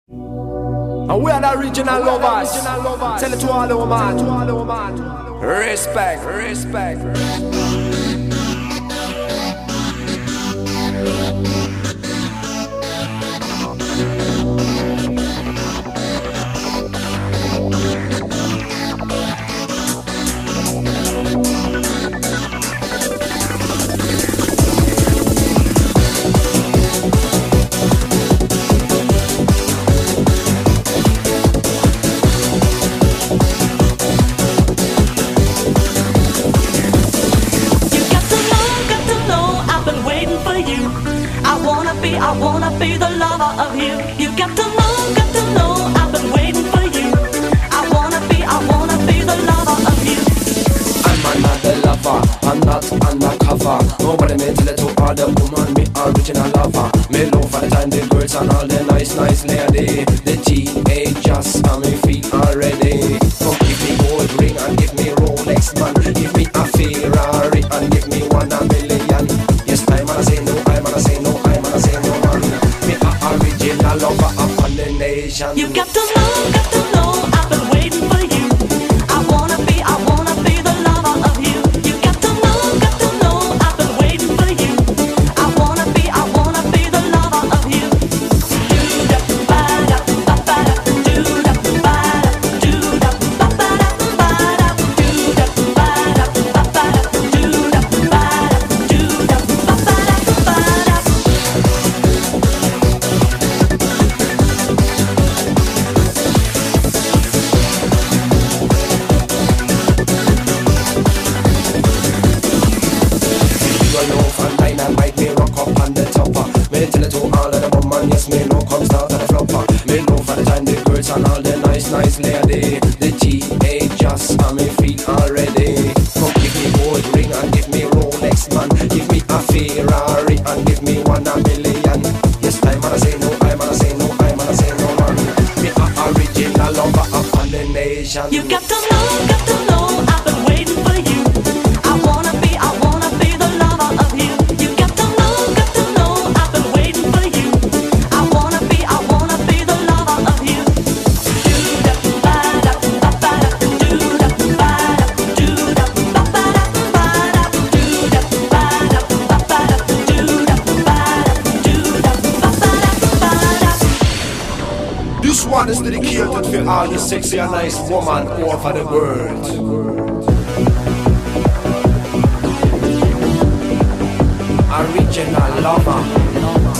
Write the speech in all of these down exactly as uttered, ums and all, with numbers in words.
And we are the original lovers. Tell it to all the man. Respect, respect. I wanna be the lover of you. You got to know, got to know, I've been waiting for you. I wanna be, I wanna be the lover of you. I'm another lover, I'm not undercover. Nobody may tell it to all the woman, me original lover. Me love for the time the girls and all the nice, nice lady. The teenagers on me feet already. Come give me gold ring and give me Rolex man. Give me a Ferrari and give me one a million. Yes, I'm gonna say no, I'm gonna say no, I'm gonna say no man. Me a original lover upon the nation. You got to know, got to know, I've been waiting for you. I wanna be, I wanna be the lover of you. You got to know, got to know, I've been waiting for you. I wanna be, I wanna be the lover of you. Do da ba da ba ba da, do da ba da, do da ba ba da ba da, do da ba da ba ba da, do da ba da, do da ba ba da ba da. And all the nice, nice lady. The teenagers on me feet already. Come give me gold ring and give me Rolex man. Give me a Ferrari and give me one a million. Yes, I'm gonna say no, I'm gonna say no, I'm gonna say no man. Me a original lover upon the nation. You got to know, got to know, I've been waiting for you. I wanna be, I wanna be the lover of you. You got to know, got to know, I've been waiting for you. I wanna be, I wanna be the lover of you. This one is dedicated for all the sexy and nice woman over the world. Original lover.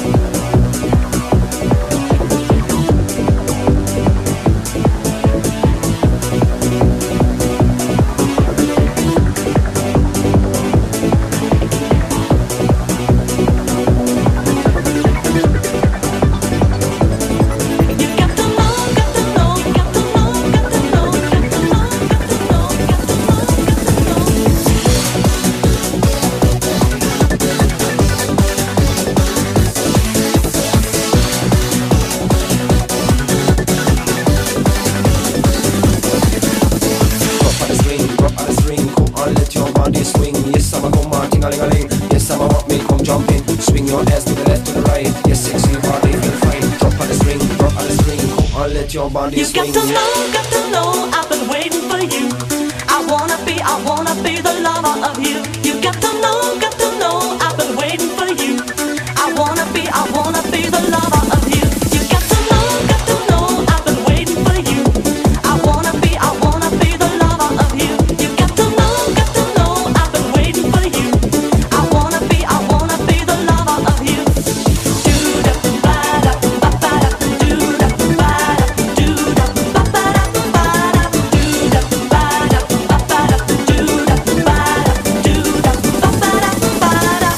Swing your ass to the left to the right. Yes, sexy body feel fine. Drop on the string, drop on the string. Come on, let your body you swing. You got to know, got to know, I've been waiting for you. I wanna be, I wanna be the lover of you. You got to know, got to know, I've been waiting for you. I wanna be, I wanna be the lover of you. You got to know, got to know, I've been waiting for you. I wanna be, I wanna be the lover of you. You got to know, got to know, I've been waiting for you. I wanna be, I wanna be the lover of you. Do da ba da ba ba da, do da ba da, do da ba ba da ba da, do da ba da ba ba da, do da ba da, do da ba ba da ba da.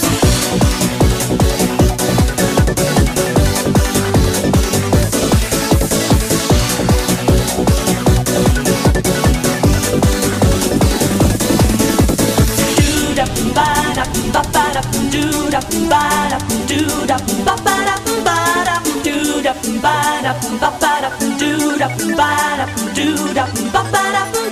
Do da ba da ba ba da, do da ba da, do da ba ba da ba da, do da ba da ba ba da, do da ba da, do da ba ba da.